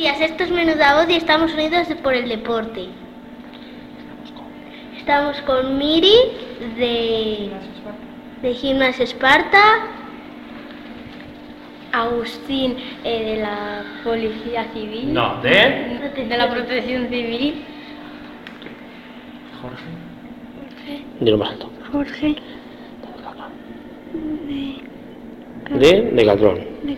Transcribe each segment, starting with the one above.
días, esto es Menuda Voz y estamos unidos por el deporte. Estamos con Miri de Gimnasio Esparta, Agustín de la Policía Civil. No, de la Protección Civil. Jorge. Dilo más alto. Jorge. De Decathlon.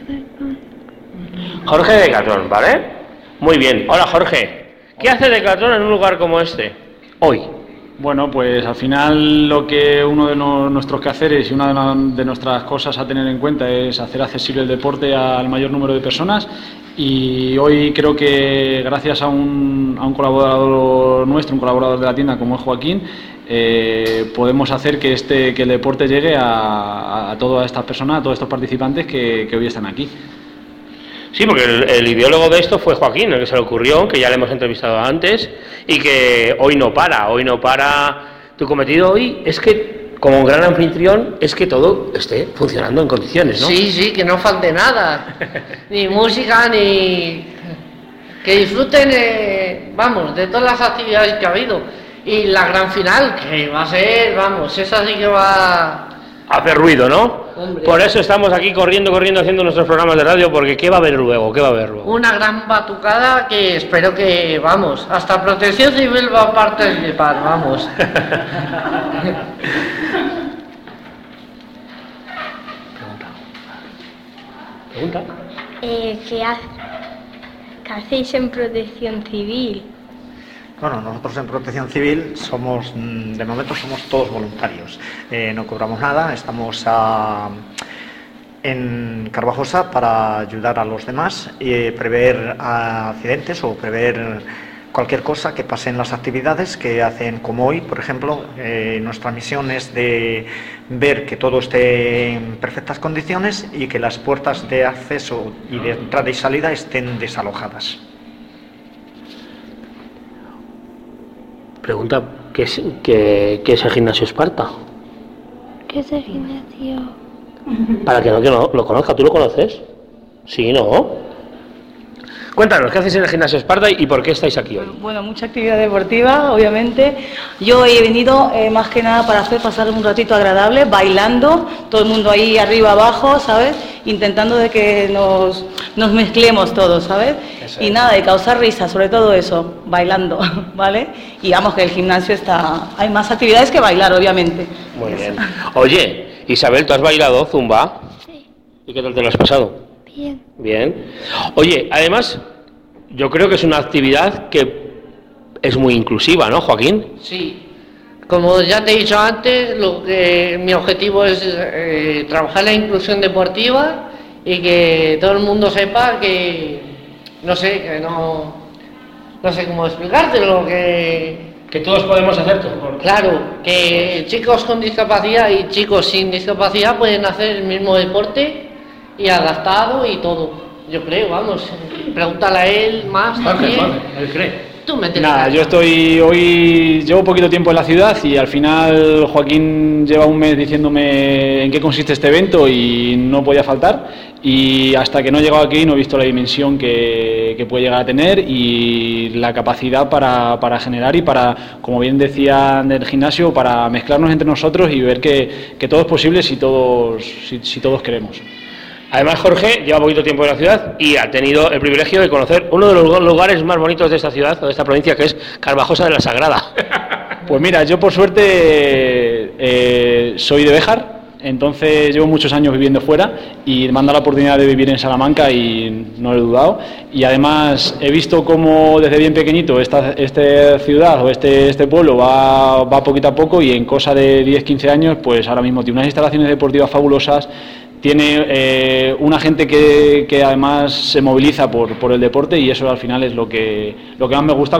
Jorge de Decathlon, ¿vale? Muy bien. Hola, Jorge. ¿Qué hace Decathlon en un lugar como este hoy? Bueno, pues al final lo que uno de nuestros quehaceres y una de nuestras cosas a tener en cuenta es hacer accesible el deporte al mayor número de personas, y hoy creo que gracias a un colaborador nuestro, un colaborador de la tienda como es Joaquín, podemos hacer que el deporte llegue a todas estas personas, a todos estos participantes que hoy están aquí. Sí, porque el ideólogo de esto fue Joaquín, el que se le ocurrió, que ya le hemos entrevistado antes, y que hoy no para. Tu cometido hoy es que, como un gran anfitrión, es que todo esté funcionando en condiciones, ¿no? Sí, que no falte nada, ni música, ni... que disfruten, de todas las actividades que ha habido. Y la gran final, que va a ser, esa sí que va... Hacer ruido, ¿no? Hombre. Por eso estamos aquí corriendo haciendo nuestros programas de radio, porque ¿qué va a haber luego? Una gran batucada que espero que, hasta Protección Civil va a participar, ¿Pregunta? ¿Qué hacéis en Protección Civil? Bueno, nosotros en Protección Civil de momento somos todos voluntarios, no cobramos nada, estamos en Carvajosa para ayudar a los demás y prever accidentes o prever cualquier cosa que pase en las actividades que hacen, como hoy, por ejemplo. Nuestra misión es de ver que todo esté en perfectas condiciones y que las puertas de acceso y de entrada y salida estén desalojadas. Pregunta, ¿qué es el Gimnasio Esparta? ¿Qué es el gimnasio? Para que no lo conozca, ¿tú lo conoces? Sí, ¿no? Cuéntanos, ¿qué hacéis en el Gimnasio Esparta y por qué estáis aquí hoy? Bueno, mucha actividad deportiva, obviamente. Yo he venido más que nada para hacer pasar un ratito agradable, bailando, todo el mundo ahí arriba, abajo, ¿sabes? Intentando de que nos mezclemos todos, ¿sabes? Y nada, de causar risa, sobre todo eso, bailando, ¿vale? Y vamos, que el gimnasio hay más actividades que bailar, obviamente. Muy bien. Oye, Isabel, ¿tú has bailado Zumba? Sí. ¿Y qué tal te lo has pasado? Bien. Bien. Oye, además, yo creo que es una actividad que es muy inclusiva, ¿no, Joaquín? Sí. Como ya te he dicho antes, mi objetivo es trabajar la inclusión deportiva y que todo el mundo sepa que no sé cómo explicártelo, que todos podemos hacer todo. Claro, que chicos con discapacidad y chicos sin discapacidad pueden hacer el mismo deporte y adaptado y todo. Yo creo, pregúntale a él más también. Él cree. Tú me Nada, llevo poquito tiempo en la ciudad y al final Joaquín lleva un mes diciéndome en qué consiste este evento y no podía faltar, y hasta que no he llegado aquí no he visto la dimensión que puede llegar a tener y la capacidad para generar y para, como bien decían del gimnasio, para mezclarnos entre nosotros y ver que todo es posible si todos queremos. Además, Jorge lleva poquito tiempo en la ciudad y ha tenido el privilegio de conocer uno de los lugares más bonitos de esta ciudad o de esta provincia, que es Carvajosa de la Sagrada. Pues mira, yo por suerte soy de Béjar, entonces llevo muchos años viviendo fuera y me han dado la oportunidad de vivir en Salamanca y no lo he dudado. Y además he visto cómo desde bien pequeñito esta ciudad o este pueblo va poquito a poco, y en cosa de 10-15 años, pues ahora mismo tiene unas instalaciones deportivas fabulosas. Tiene una gente que además se moviliza por el deporte, y eso al final es lo que más me gusta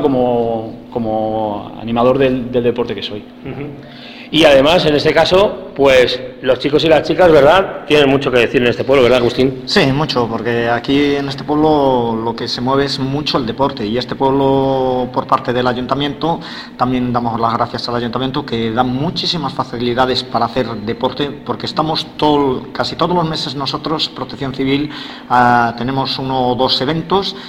como animador del deporte que soy. Y además, en este caso, pues los chicos y las chicas, ¿verdad?, tienen mucho que decir en este pueblo, ¿verdad, Agustín? Sí, mucho, porque aquí en este pueblo lo que se mueve es mucho el deporte, y este pueblo, por parte del ayuntamiento, también damos las gracias al ayuntamiento, que da muchísimas facilidades para hacer deporte, porque estamos casi todos los meses nosotros, Protección Civil, tenemos 1 o 2 eventos,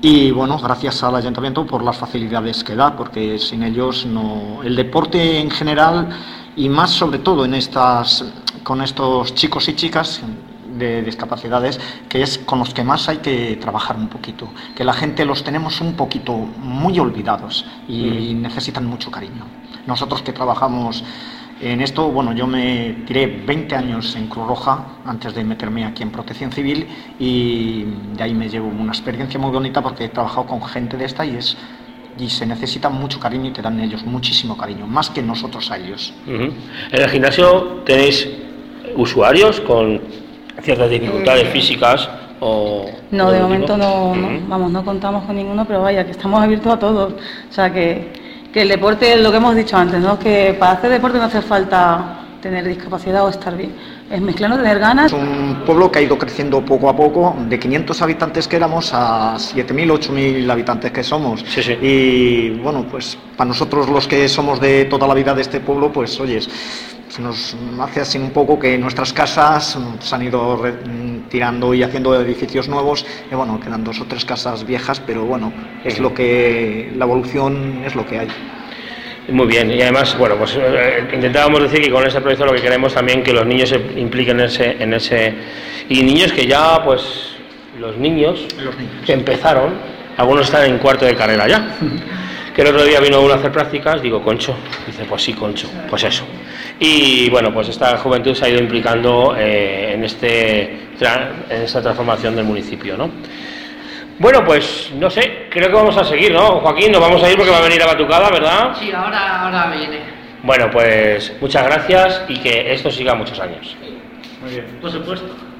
Y bueno, gracias al ayuntamiento por las facilidades que da, porque sin ellos no, el deporte en general y más sobre todo con estos chicos y chicas de discapacidades, que es con los que más hay que trabajar un poquito, que la gente los tenemos un poquito muy olvidados y necesitan mucho cariño. Nosotros que trabajamos en esto, bueno, yo me tiré 20 años en Cruz Roja antes de meterme aquí en Protección Civil y de ahí me llevo una experiencia muy bonita porque he trabajado con gente de esta y se necesita mucho cariño y te dan ellos muchísimo cariño, más que nosotros a ellos. En el gimnasio tenéis usuarios con ciertas dificultades físicas o... No, de momento no, vamos, no contamos con ninguno, pero vaya, que estamos abiertos a todos. O sea, que el deporte es lo que hemos dicho antes, ¿no? Que para hacer deporte no hace falta tener discapacidad o estar bien. Es mezclando, tener ganas. Es un pueblo que ha ido creciendo poco a poco, de 500 habitantes que éramos a 7.000, 8.000 habitantes que somos. Sí, sí. Y bueno, pues para nosotros los que somos de toda la vida de este pueblo, pues oyes, se nos hace así un poco que nuestras casas se han ido tirando y haciendo edificios nuevos, y bueno, quedan 2 o 3 casas viejas, pero bueno, es lo que, la evolución es lo que hay. Muy bien, y además, bueno, pues intentábamos decir que con este proyecto lo que queremos también que los niños se impliquen en ese y niños que ya, pues, los niños que empezaron, algunos están en cuarto de carrera ya, que el otro día vino uno a hacer prácticas, digo, Concho, dice, pues sí, Concho, pues eso. Y bueno, pues esta juventud se ha ido implicando en esta transformación del municipio, ¿no? Bueno, pues no sé, creo que vamos a seguir, ¿no? Joaquín, nos vamos a ir porque va a venir a Batucada, ¿verdad? Sí, ahora viene. Bueno, pues muchas gracias y que esto siga muchos años. Muy bien. Por supuesto.